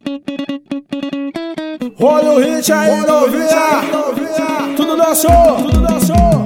Olha o hit aí, novinha. Tudo dançou, tudo dançou.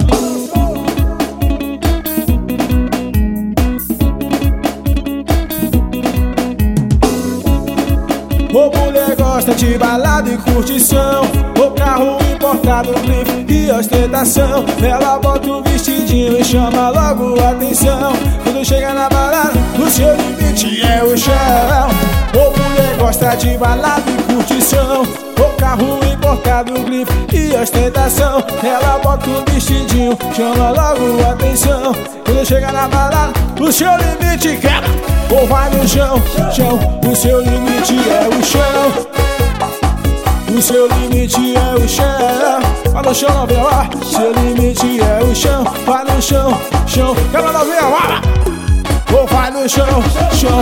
Ô mulher gosta de balada e curtição, o carro importado, grife e ostentação. Ela bota o vestidinho e chama logo a atenção. Quando chega na balada, o seu limite é o chão. Ô mulher gosta de balada e curtição, o carro importado, grife e ostentação. Ela bota o vestidinho, chama logo a atenção. Quando chega na balada, o seu limite quebra ou vai no chão, chão. O seu limite é o chão. O seu limite é o chão. Vai no chão, novinha, vai. Seu limite é o chão. Vai no chão, chão. Quebra, novinha, vai. Ou vai no chão, chão.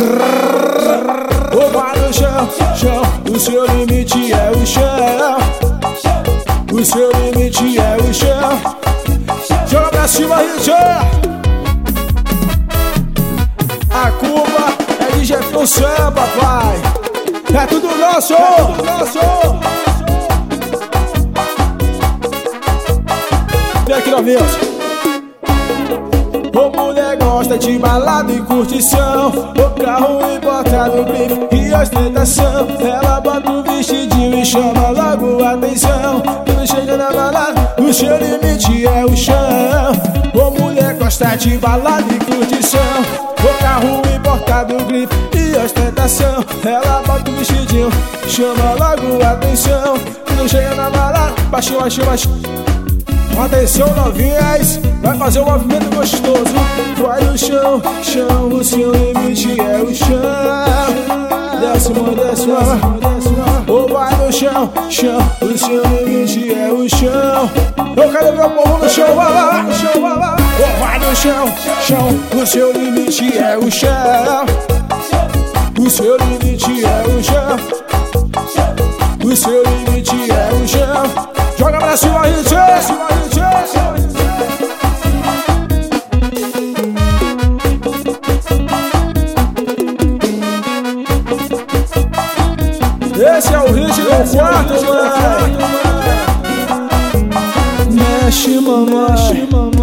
Ou vai no chão, chão. O seu limite é o chão. O seu limite é o chão. Joga pra cima, Richê. A curva é de Jefferson, papai. É tudo nosso, tudo nosso. Vem aqui, novinho. Ô mulher gosta de balada e curtição, o carro importado, grife e ostentação. Ela bota o vestidinho e chama logo a atenção. Quando chega na balada, o seu limite é o chão. Ô mulher gosta de balada e curtição, o carro importado, grife e ostentação. Ela bota o vestidinho, chama logo a atenção. Quando chega na balada, baixinho, baixinho, baixinho. Atenção, novinhas, vai fazer um movimento gostoso. Vai no chão, chão, o seu limite é o chão. Desce, mano, desce, mano, desce, mano. Ou vai no chão, chão, o seu limite é o chão. Eu quero ver o povo no chão, vai lá, no chão, vai lá. Ou vai no chão, chão, o seu limite é o chão. O seu limite é o chão. O seu limite é o chão. Joga pra cima, Richê. Esse é o hit do quarto, mano. Mexe, mamãe.